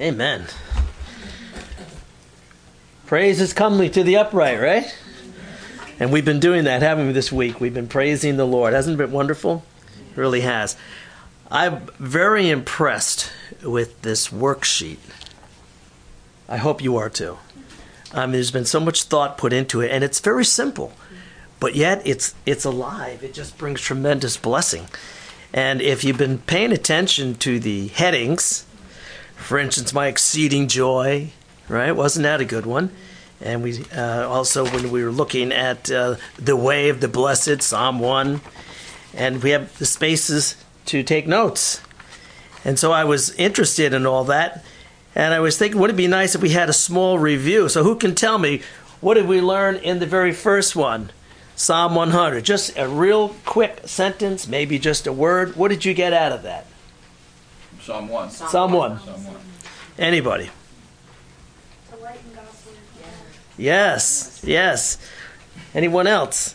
Amen. Praise is comely to the upright, right? And we've been doing that, haven't we, this week? We've been praising the Lord. Hasn't it been wonderful? It really has. I'm very impressed with this worksheet. I hope you are too. There's been so much thought put into it, and it's very simple, but yet it's alive. It just brings tremendous blessing. And if you've been paying attention to the headings, for instance, my exceeding joy, right? Wasn't that a good one? And we also, when we were looking at the way of the blessed, Psalm 1, and we have the spaces to take notes. And so I was interested in all that. And I was thinking, would it be nice if we had a small review? So who can tell me, what did we learn in the very first one? Psalm 100. Just a real quick sentence, maybe just a word. What did you get out of that? Psalm 1. Psalm 1. Anybody? The light and gospel. Yes. Anyone else?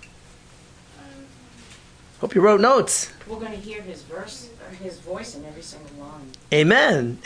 Hope you wrote notes. We're going to hear his voice in every single line. Amen.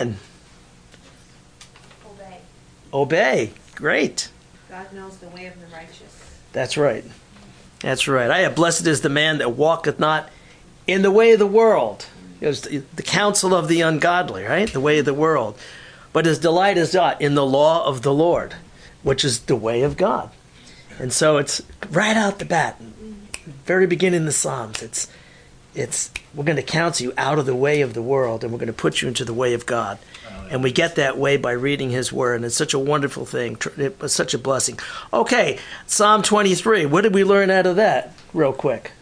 Obey. Great. God knows the way of the righteous. That's right. Blessed is the man that walketh not in the way of the world. It was the counsel of the ungodly, right? The way of the world. But his delight is not in the law of the Lord, which is the way of God. And so it's right out the bat, very beginning of the Psalms. It's we're going to counsel you out of the way of the world, and we're going to put you into the way of God. And we get that way by reading his word, and it's such a wonderful thing. It was such a blessing. Okay, Psalm 23. What did we learn out of that, real quick?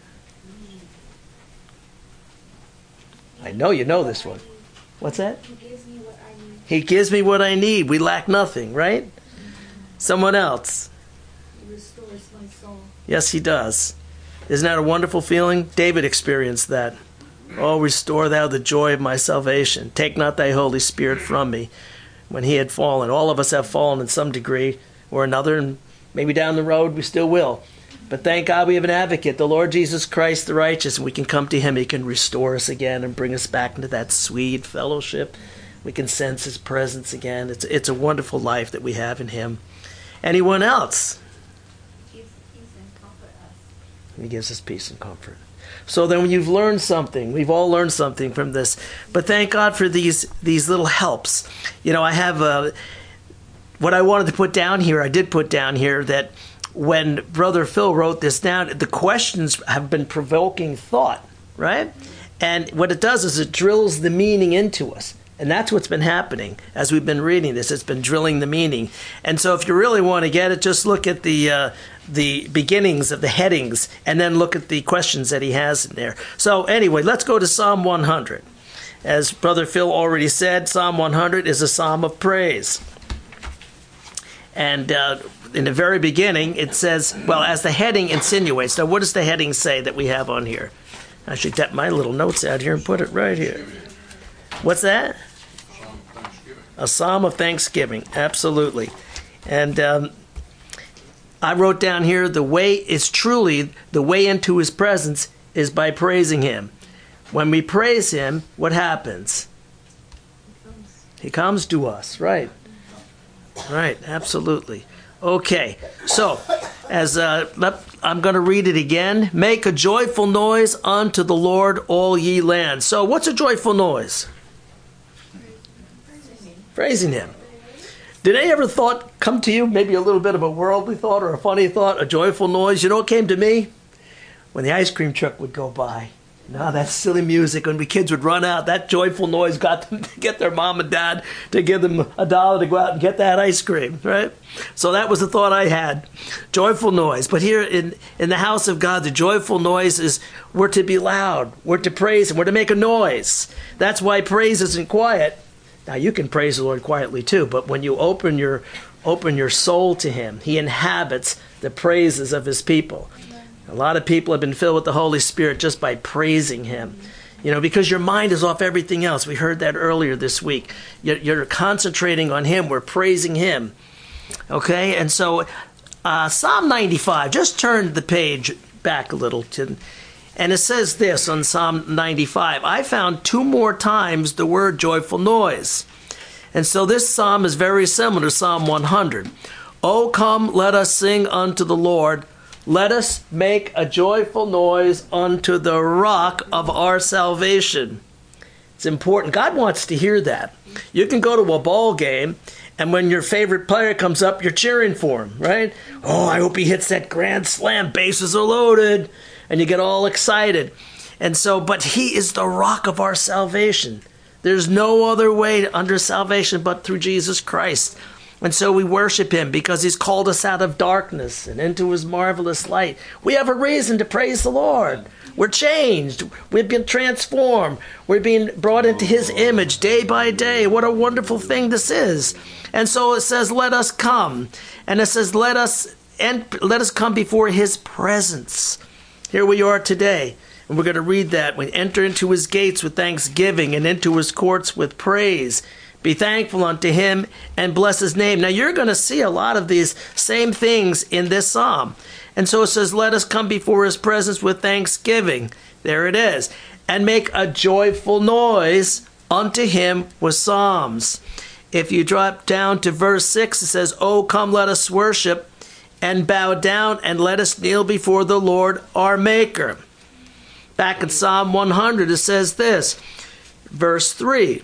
I know you know this one. What's that? He gives me what I need. He gives me what I need. We lack nothing, right? Someone else. He restores my soul. Yes, he does. Isn't that a wonderful feeling? David experienced that. Oh, restore thou the joy of my salvation. Take not thy Holy Spirit from me. When he had fallen. All of us have fallen in some degree or another, and maybe down the road we still will. But thank God we have an advocate, the Lord Jesus Christ the righteous, and we can come to him. He can restore us again and bring us back into that sweet fellowship. We can sense his presence again. It's a wonderful life that we have in him. Anyone else? He gives peace and comfort us. He gives us peace and comfort. So then you've learned something. We've all learned something from this. But thank God for these little helps. You know, I have what I wanted to put down here. I did put down here that when Brother Phil wrote this down, the questions have been provoking thought, right? And what it does is it drills the meaning into us. And that's what's been happening as we've been reading this. It's been drilling the meaning. And so if you really want to get it, just look at the beginnings of the headings and then look at the questions that he has in there. So anyway, let's go to Psalm 100. As Brother Phil already said, Psalm 100 is a psalm of praise. And in the very beginning, it says, well, as the heading insinuates. Now, what does the heading say that we have on here? I should get my little notes out here and put it right here. What's that? A psalm of thanksgiving. Absolutely. And I wrote down here, the way into his presence is by praising him. When we praise him, what happens? He comes to us, right? Right, absolutely. Okay, so as I'm going to read it again. Make a joyful noise unto the Lord, all ye lands. So what's a joyful noise? Praising him. Did any ever thought come to you, maybe a little bit of a worldly thought or a funny thought, a joyful noise? You know what came to me? When the ice cream truck would go by. No, that silly music when the kids would run out, that joyful noise got them to get their mom and dad to give them $1 to go out and get that ice cream, right? So that was the thought I had, joyful noise. But here in the house of God, the joyful noise is we're to be loud, we're to praise him, we're to make a noise. That's why praise isn't quiet. Now you can praise the Lord quietly too, but when you open your soul to him, he inhabits the praises of his people. A lot of people have been filled with the Holy Spirit just by praising him. You know, because your mind is off everything else. We heard that earlier this week. You're concentrating on him. We're praising him. Okay? And so Psalm 95, just turn the page back a little. And it says this on Psalm 95. I found 2 more times the word joyful noise. And so this psalm is very similar to Psalm 100. O come, let us sing unto the Lord. Let us make a joyful noise unto the rock of our salvation. It's important. God wants to hear that. You can go to a ball game, and when your favorite player comes up, you're cheering for him, right? Oh, I hope he hits that grand slam. Bases are loaded. And you get all excited. And so, but he is the rock of our salvation. There's no other way under salvation but through Jesus Christ. And so we worship him because he's called us out of darkness and into his marvelous light. We have a reason to praise the Lord. We're changed. We've been transformed. We're being brought into his image day by day. What a wonderful thing this is. And so it says, let us come. And it says, let us come before his presence. Here we are today. And we're going to read that. We enter into his gates with thanksgiving and into his courts with praise. Be thankful unto him and bless his name. Now you're going to see a lot of these same things in this psalm. And so it says, let us come before his presence with thanksgiving. There it is. And make a joyful noise unto him with psalms. If you drop down to verse 6, it says, O come, let us worship and bow down and let us kneel before the Lord our Maker. Back in Psalm 100, it says this, verse 3.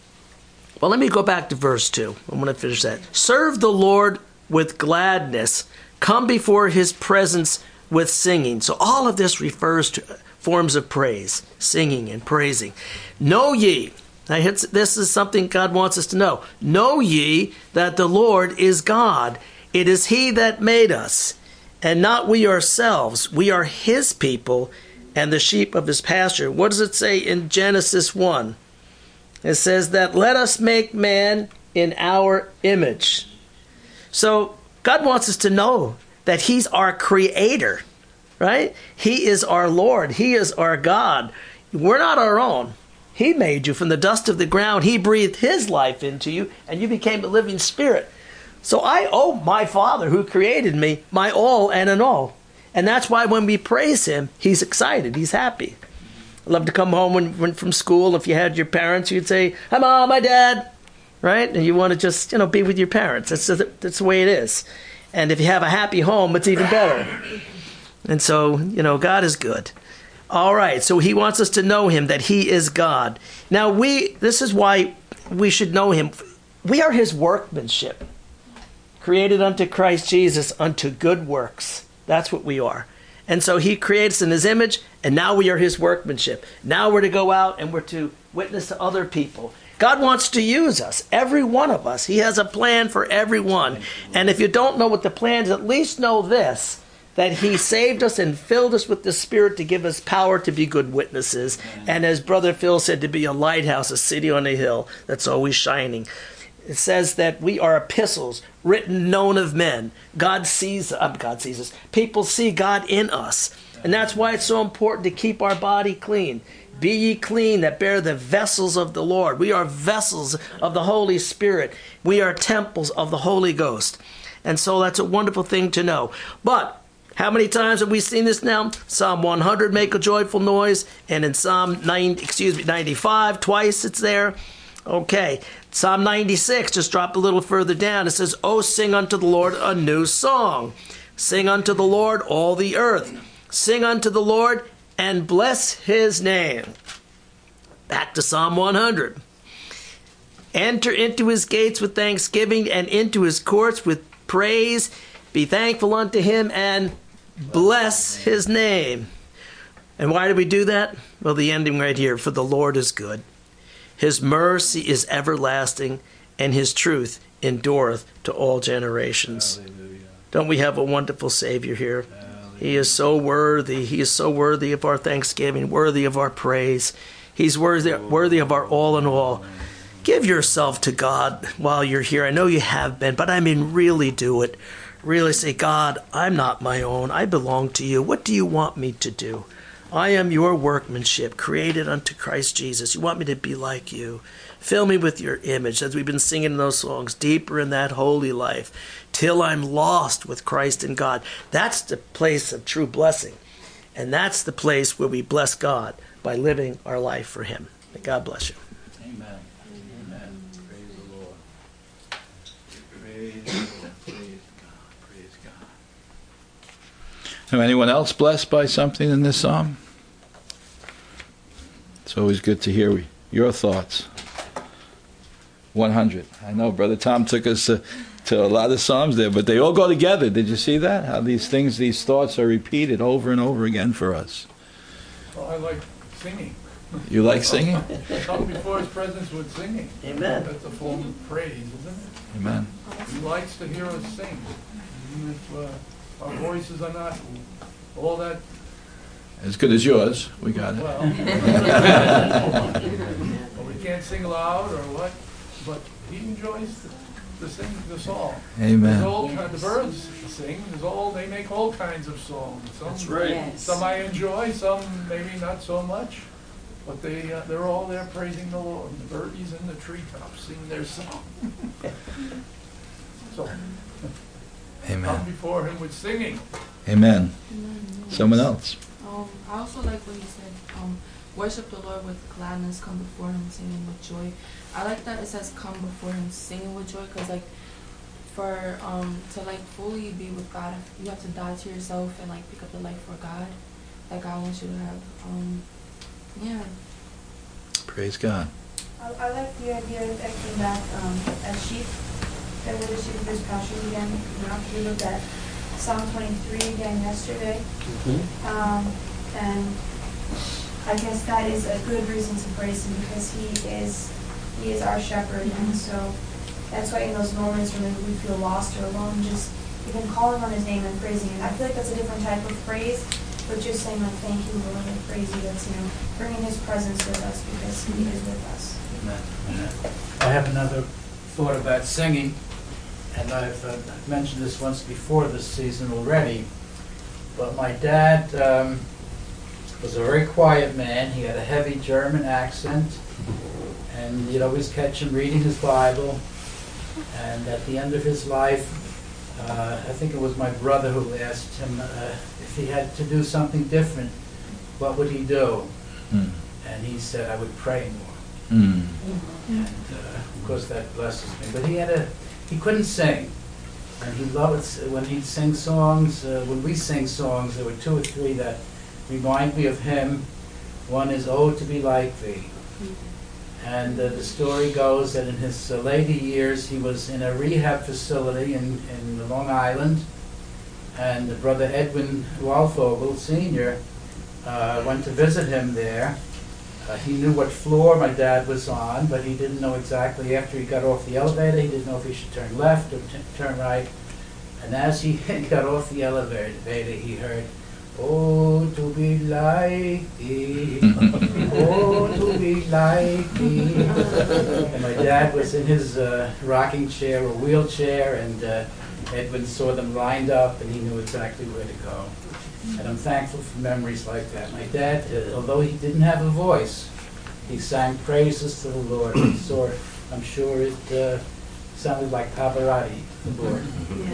Well, let me go back to verse 2. I'm going to finish that. Serve the Lord with gladness. Come before his presence with singing. So all of this refers to forms of praise, singing and praising. Know ye, now this is something God wants us to know. Know ye that the Lord is God. It is he that made us, and not we ourselves. We are his people and the sheep of his pasture. What does it say in Genesis 1? It says that let us make man in our image. So God wants us to know that he's our creator, right? He is our Lord. He is our God. We're not our own. He made you from the dust of the ground. He breathed his life into you, and you became a living spirit. So I owe my Father who created me my all and an all. And that's why when we praise him, he's excited. He's happy. I love to come home when from school. If you had your parents, you'd say, hi, Mom, hi, Dad. Right? And you want to just, be with your parents. That's the way it is. And if you have a happy home, it's even better. And so, God is good. All right. So he wants us to know him, that he is God. Now, this is why we should know him. We are his workmanship, created unto Christ Jesus unto good works. That's what we are. And so he creates us in his image, and now we are his workmanship. Now we're to go out and we're to witness to other people. God wants to use us, every one of us. He has a plan for everyone. And if you don't know what the plan is, at least know this, that he saved us and filled us with the Spirit to give us power to be good witnesses. And as Brother Phil said, to be a lighthouse, a city on a hill that's always shining. It says that we are epistles written, known of men. God sees us. People see God in us. And that's why it's so important to keep our body clean. Be ye clean that bear the vessels of the Lord. We are vessels of the Holy Spirit. We are temples of the Holy Ghost. And so that's a wonderful thing to know. But how many times have we seen this now? Psalm 100, make a joyful noise. And in Psalm 95, twice it's there. Okay, Psalm 96, just drop a little further down. It says, "Oh, sing unto the Lord a new song. Sing unto the Lord all the earth. Sing unto the Lord and bless his name." Back to Psalm 100. Enter into his gates with thanksgiving and into his courts with praise. Be thankful unto him and bless his name. And why do we do that? Well, the ending right here, for the Lord is good. His mercy is everlasting, and his truth endureth to all generations. Hallelujah. Don't we have a wonderful Savior here? Hallelujah. He is so worthy. He is so worthy of our thanksgiving, worthy of our praise. He's worthy of our all in all. Give yourself to God while you're here. I know you have been, but really do it. Really say, God, I'm not my own. I belong to you. What do you want me to do? I am your workmanship, created unto Christ Jesus. You want me to be like you. Fill me with your image, as we've been singing in those songs, deeper in that holy life, till I'm lost with Christ and God. That's the place of true blessing. And that's the place where we bless God by living our life for him. May God bless you. Amen. Amen. Praise the Lord. Anyone else blessed by something in this psalm? It's always good to hear your thoughts. 100. I know Brother Tom took us to a lot of psalms there, but they all go together. Did you see that? How these things, these thoughts are repeated over and over again for us. Well, I like singing. You like singing? Come before his presence with singing. Amen. That's a form of praise, isn't it? Amen. He likes to hear us sing. Even if our voices are not all that As good as yours. We got it. well. Or we can't sing loud or what, but he enjoys to sing the song. Amen. The birds sing. They make all kinds of songs. That's right. Yes. Some I enjoy, some maybe not so much. But they're all there praising the Lord. The birdies in the treetops sing their song. So, come Amen. before him with singing. Amen. Someone else. I also like what you said, worship the Lord with gladness, come before him singing with joy. I like that it says come before him singing with joy, because like for to like fully be with God, you have to die to yourself and like pick up the life for God that God wants you to have. Yeah. Praise God. I like the idea that came back as sheep, that we're the sheep of his pastures again. You know, we looked at Psalm 23 again yesterday. And I guess that is a good reason to praise him, because he is our shepherd, and so that's why in those moments when we feel lost or alone, just even calling on his name and praising him. I feel like that's a different type of praise, but just saying like, thank you, Lord, I praise you. That's, bringing his presence with us because he is with us. I have another thought about singing, and I've mentioned this once before this season already, but my dad was a very quiet man. He had a heavy German accent, and you'd always catch him reading his Bible, and at the end of his life, I think it was my brother who asked him if he had to do something different, what would he do? And he said, I would pray more. And of course that blesses me. But he couldn't sing. And he loved when he'd sing songs. When we sing songs, there were two or three that remind me of him. One is "Oh, to be like thee." And the story goes that in his later years, he was in a rehab facility in Long Island, and Brother Edwin Walfogel Sr. Went to visit him there. He knew what floor my dad was on, but he didn't know exactly. After he got off the elevator, he didn't know if he should turn left or turn right. And as he got off the elevator, he heard, "Oh, to be like thee, oh, to be like thee." And my dad was in his rocking chair or wheelchair, and Edwin saw them lined up, and he knew exactly where to go. And I'm thankful for memories like that. My dad, although he didn't have a voice, he sang praises to the Lord. I'm sure it sounded like Pavarotti, the Lord.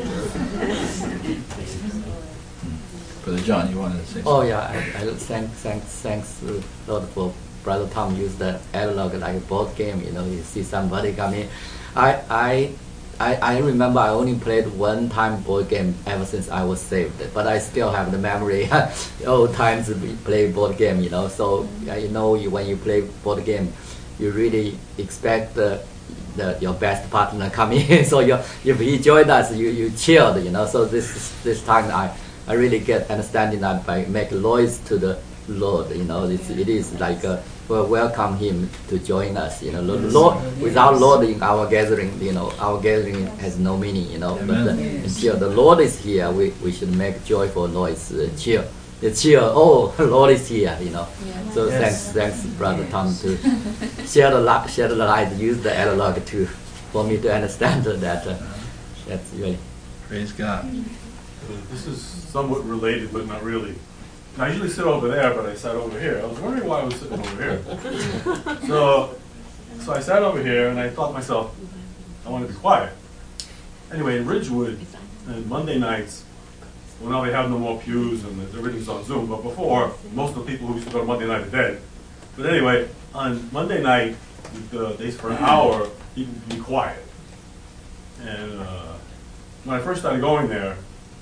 Brother John, you wanted to say something? Oh yeah, I thanks Lord for Brother Tom used the analog like a board game. You see somebody come in. I remember I only played one time board game ever since I was saved, but I still have the memory. Old times we play board game, So when you play board game, you really expect your best partner come in. So if he joined us, you cheered, So this time I really get understanding that by make noise to the Lord, it is like welcome him to join us, Lord, without Lord in our gathering, our gathering has no meaning, but until the Lord is here, we should make joyful noise, cheer, oh, Lord is here, So Yes. thanks, Brother Tom, to share the light, use the analog for me to understand that. That's really. Praise God. This is somewhat related, but not really. I usually sit over there, but I sat over here. I was wondering why I was sitting over here. So I sat over here, and I thought to myself, I want to be quiet. Anyway, in Ridgewood, Monday nights, well, now they have no more pews, and everything's on Zoom, but before, most of the people who used to go to Monday night are dead. But anyway, on Monday night, they for an hour, people would be quiet. And when I first started going there,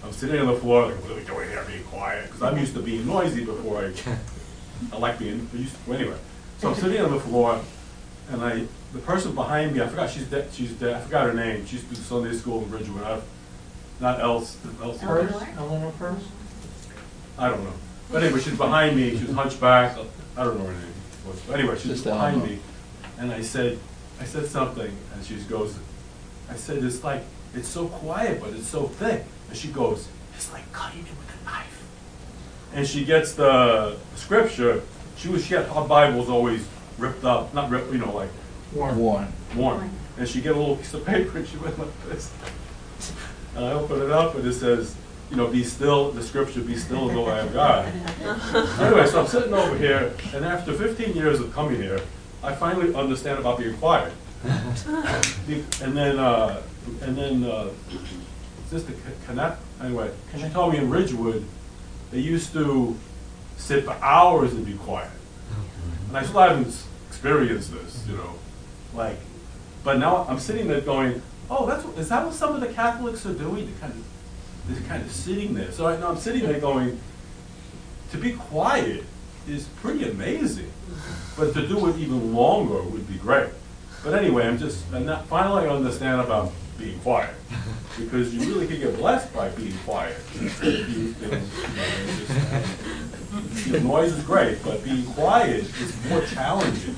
I'm sitting on the floor, like, what are we doing here, being quiet? Because I'm used to being noisy before I like being, anyway. So I'm sitting on the floor, and the person behind me, I forgot, she's dead, I forgot her name. She used to do Sunday school in Ridgewood. Not Else. Eleanor Purse? I don't know. But anyway, she's behind me. She was hunchback. I don't know her name. But anyway, she's behind me. And I said something, and she goes, I said, it's so quiet, but it's so thick. And she goes, it's like cutting it with a knife. And she gets the scripture. She had her Bibles always ripped up, not ripped, like worn. And she get a little piece of paper, and she went like this. And I open it up, and it says, be still, the scripture, be still and know I am God. Anyway, so I'm sitting over here, and after 15 years of coming here, I finally understand about being quiet. And then Sister Connect, anyway, she told me in Ridgewood, they used to sit for hours and be quiet. And I still haven't experienced this, but now I'm sitting there going, oh, is that what some of the Catholics are doing? They're kind of sitting there. So now I'm sitting there going, to be quiet is pretty amazing, but to do it even longer would be great. But anyway, finally I understand about being quiet, because you really can get blessed by being quiet. Noise is great, but being quiet is more challenging.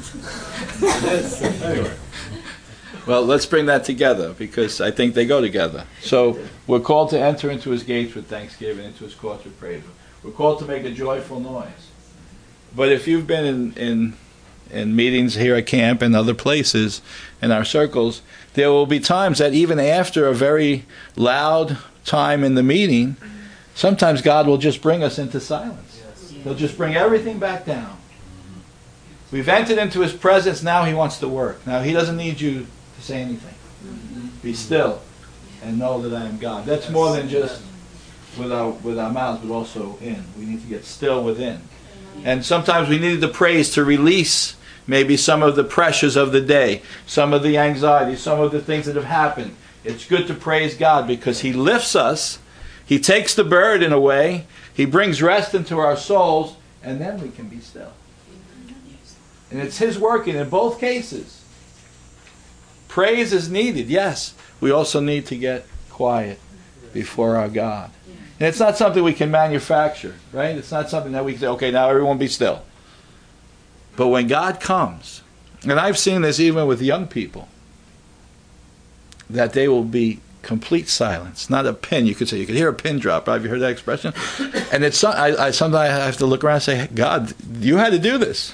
Anyway. Well, let's bring that together, because I think they go together. So we're called to enter into his gates with thanksgiving, into his courts with praise. We're called to make a joyful noise. But if you've been in meetings here at camp and other places in our circles, there will be times that even after a very loud time in the meeting, sometimes God will just bring us into silence. He'll just bring everything back down. We've entered into his presence, now he wants to work. Now he doesn't need you to say anything. Be still and know that I am God. That's more than just with our mouths, but also in. We need to get still within. And sometimes we need the praise to release maybe some of the pressures of the day, some of the anxiety, some of the things that have happened. It's good to praise God because he lifts us, he takes the burden away, he brings rest into our souls, and then we can be still. And it's his working in both cases. Praise is needed, yes. We also need to get quiet before our God. And it's not something we can manufacture, right? It's not something that we can say, okay, now everyone be still. But when God comes, and I've seen this even with young people, that they will be complete silence, not a pin. You could say, you could hear a pin drop. Have you heard that expression? And it's sometimes I have to look around and say, God, you had to do this.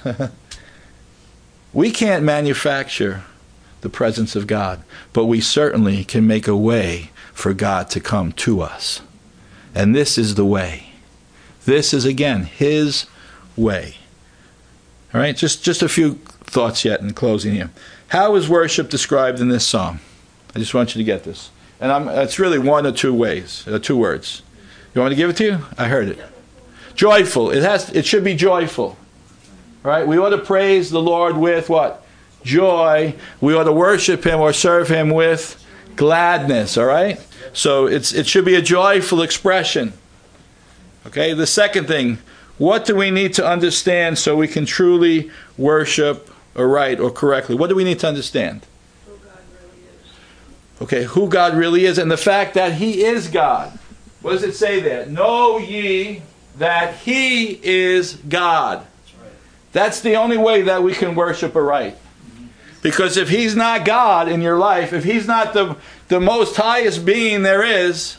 We can't manufacture the presence of God, but we certainly can make a way for God to come to us. And this is the way. This is, again, his way. All right, just a few thoughts yet in closing here. How is worship described in this psalm? I just want you to get this. And it's really one or two ways, 2 words. You want me to give it to you? I heard it. Joyful. It should be joyful. All right, we ought to praise the Lord with what? Joy. We ought to worship him or serve him with gladness. All right? So it should be a joyful expression. Okay, the second thing, what do we need to understand so we can truly worship aright or correctly? What do we need to understand? Who God really is. Okay, who God really is and the fact that he is God. What does it say there? Know ye that he is God. That's the only way that we can worship aright. Because if he's not God in your life, if he's not the most highest being there is,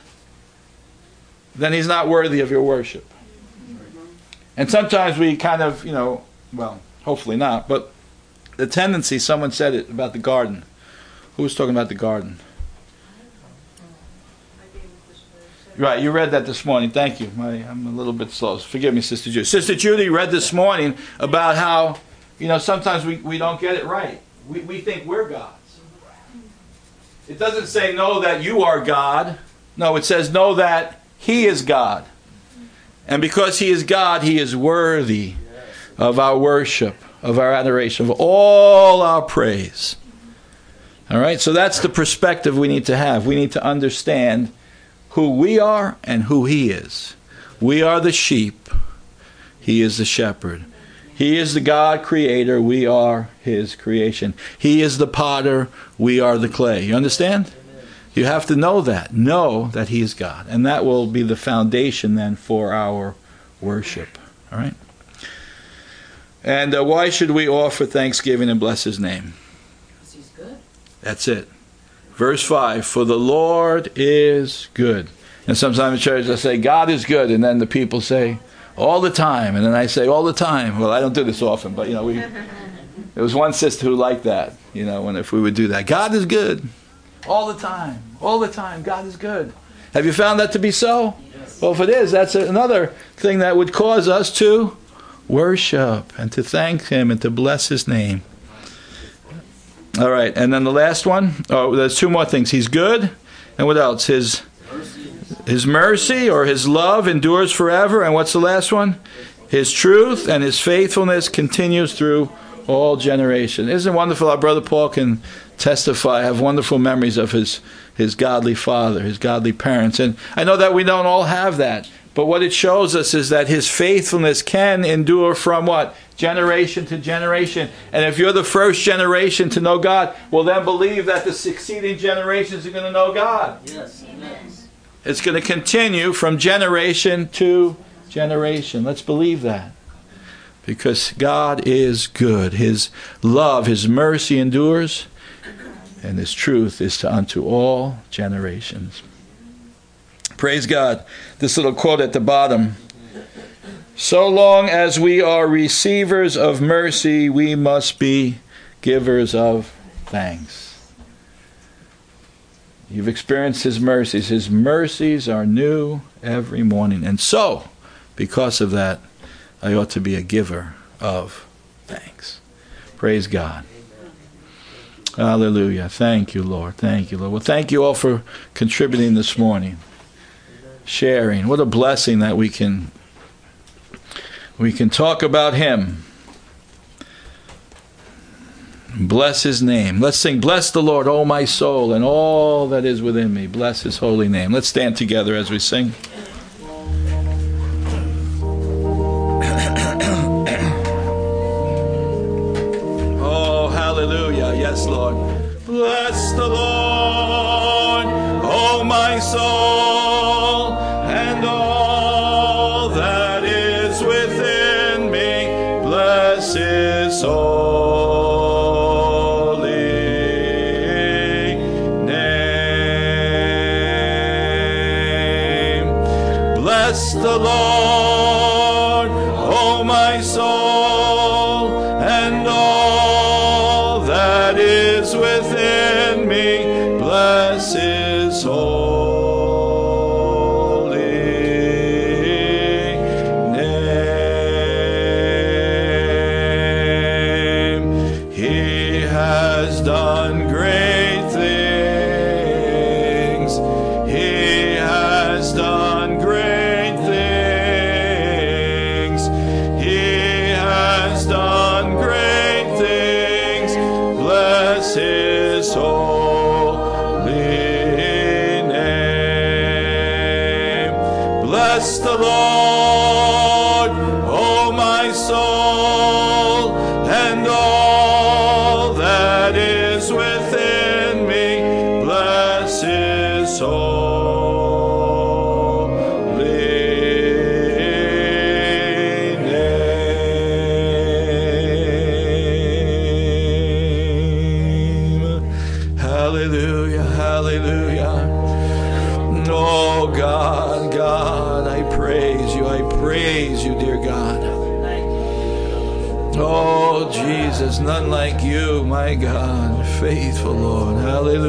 then he's not worthy of your worship. And sometimes we kind of, well, hopefully not, but the tendency, someone said it about the garden. Who was talking about the garden? Right, you read that this morning. Thank you. I'm a little bit slow. Forgive me, Sister Judy. Sister Judy read this morning about how, sometimes we don't get it right. We think we're gods. It doesn't say know that you are God. No, it says know that he is God. And because he is God, he is worthy of our worship, of our adoration, of all our praise. All right, so that's the perspective we need to have. We need to understand who we are and who he is. We are the sheep. He is the shepherd. He is the God creator. We are his creation. He is the potter. We are the clay. You understand? You have to know that. Know that he is God. And that will be the foundation then for our worship. All right? And why should we offer thanksgiving and bless his name? Because he's good. That's it. Verse 5, for the Lord is good. And sometimes in church I say, God is good. And then the people say, all the time. And then I say, all the time. Well, I don't do this often, but, there was one sister who liked that, if we would do that. God is good. All the time. All the time. God is good. Have you found that to be so? Yes. Well, if it is, that's another thing that would cause us to worship and to thank him and to bless his name. All right. And then the last one. Oh, there's two more things. He's good. And what else? His mercy or his love endures forever. And what's the last one? His truth and his faithfulness continues through all generations. Isn't it wonderful? Our brother Paul can testify. I have wonderful memories of his godly father, his godly parents. And I know that we don't all have that. But what it shows us is that his faithfulness can endure from what? Generation to generation. And if you're the first generation to know God, well then believe that the succeeding generations are going to know God. Yes. Amen. It's going to continue from generation to generation. Let's believe that. Because God is good. His love, his mercy endures, and his truth is unto all generations. Praise God. This little quote at the bottom. So long as we are receivers of mercy, we must be givers of thanks. You've experienced his mercies. His mercies are new every morning. And so, because of that, I ought to be a giver of thanks. Praise God. Hallelujah. Thank you, Lord. Thank you, Lord. Well, thank you all for contributing this morning. Sharing. What a blessing that we can talk about him. Bless his name. Let's sing, bless the Lord, O my soul, and all that is within me. Bless his holy name. Let's stand together as we sing. Oh, hallelujah. Yes, Lord. Bless the Lord, O my soul, and all that is within me. Bless his soul. Bless the Lord, O my soul, and all that is within me. Bless his holy name. He has done great things. He has done great his holy name. Bless the Lord, O my soul, and all that is within me. Bless his holy name. Hallelujah, hallelujah. Oh God, God, I praise you, dear God. Oh Jesus, none like you, my God, faithful Lord.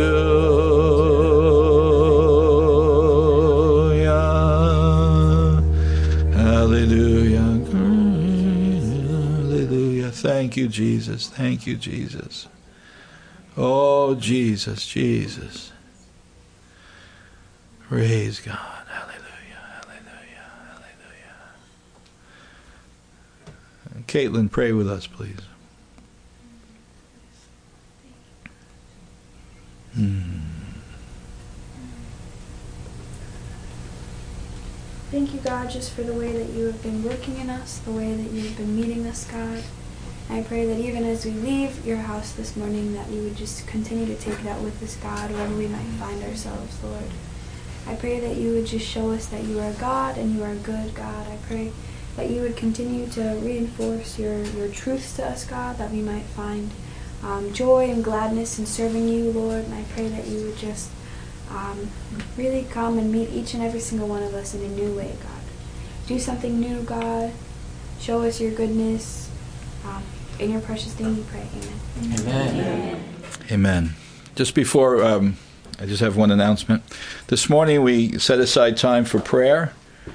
Hallelujah, hallelujah, hallelujah. Thank you, Jesus, thank you, Jesus. Oh Jesus, Jesus. Praise God. Hallelujah. Hallelujah. Hallelujah. Caitlin, pray with us, please. thank you, God, just for the way that you have been working in us, the way that you've been meeting us, God. I pray that even as we leave your house this morning, that you would just continue to take that with us, God, wherever we might find ourselves, Lord. I pray that you would just show us that you are God and you are good, God. I pray that you would continue to reinforce your truths to us, God, that we might find joy and gladness in serving you, Lord. And I pray that you would just really come and meet each and every single one of us in a new way, God. Do something new, God. Show us your goodness. In your precious name we pray. Amen. Amen. Amen. Just before, I just have one announcement. This morning we set aside time for prayer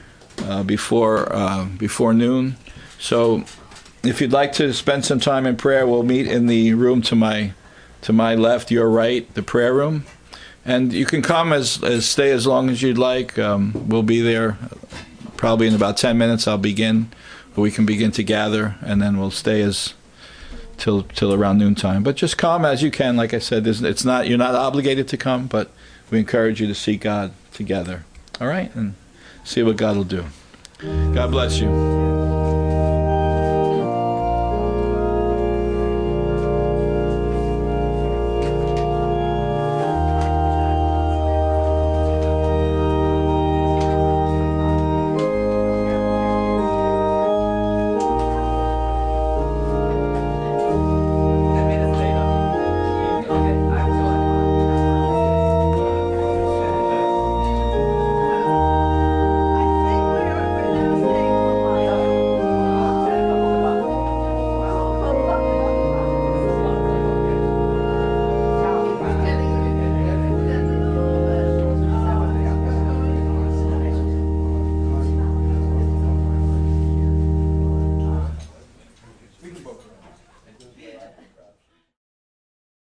before noon. So if you'd like to spend some time in prayer, we'll meet in the room to my left, your right, the prayer room. And you can come stay as long as you'd like. We'll be there probably in about 10 minutes. I'll begin, or we can begin to gather, and then we'll stay till around noontime. But just come as you can. Like I said, you're not obligated to come, but we encourage you to seek God together. All right, and see what God will do. God bless you. We can both.